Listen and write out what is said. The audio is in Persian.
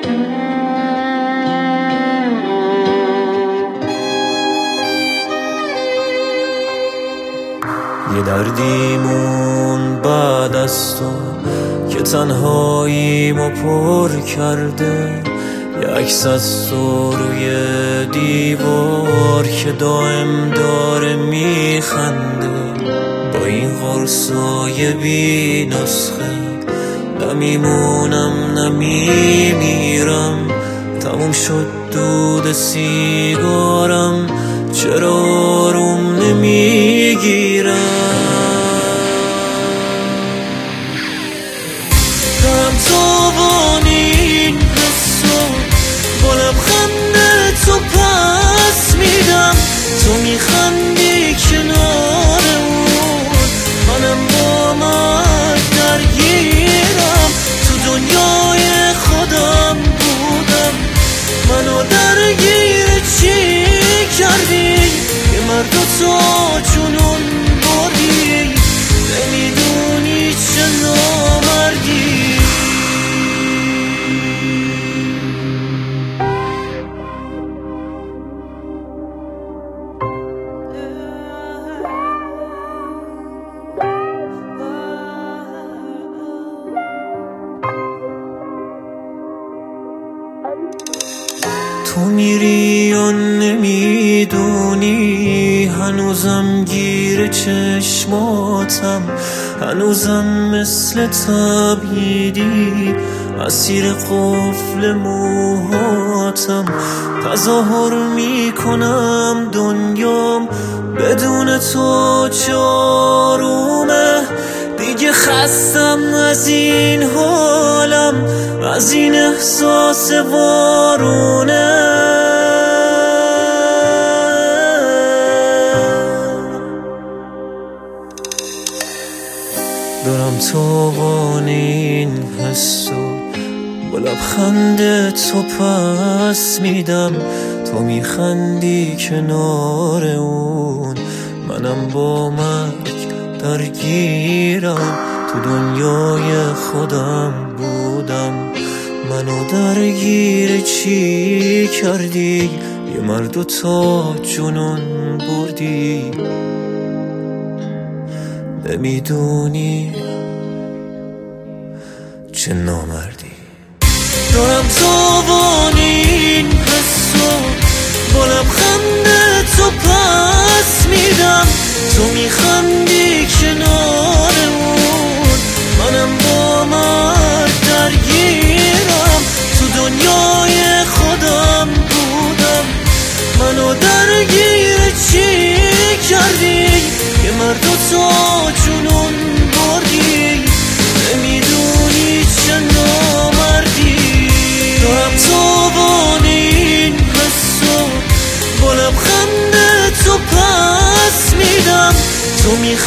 یه دردیمون بعد از تو که تنهاییمو پر کرده، یه عکس از تو روی دیوار که دائم داره میخنده. با این قرصای بی نسخه نمیمونم نمیمیرم، تموم شد دود سیگارم، چرا آروم نمیگیرم؟ دارم تابان این حسو با لبخند تو پس میدم، تو میخندی کنار اون، منم با مرگ درگیرم. تو دنیای خودم بودم، منو درگیر چی کردی؟ یه مرد تو جنون بردی، نمیدونی چه نامردی. تو میری یا نمیدونی، هنوزم گیر چشماتم، هنوزم مثل تبعیدی اسیر قفل موهاتم. تظاهر میکنم دنیام بدون تو چارومه، دیگه خستم از این حالم، از این احساس وارونه. دارم تابان این حسو با لبخند تو پس میدم، تو میخندی کنار اون، منم با مرگ درگیرم. تو دنیای خودم بودم، منو درگیر چی کردی؟ یه مرد و تا جنون بردی، نمیدونی چه نامردی. دارم تابان این حسو با لبخند تو پس میدم، تو میخندی کنار اون، منم با مرگ درگیرم. تو دنیای خودم بودم، منو درگیر چی کردی؟ یه مرد تو جنون بردی، نمیدونی چه نامردی. دارم تابان این حسو با لبخند تو پس میدم، تو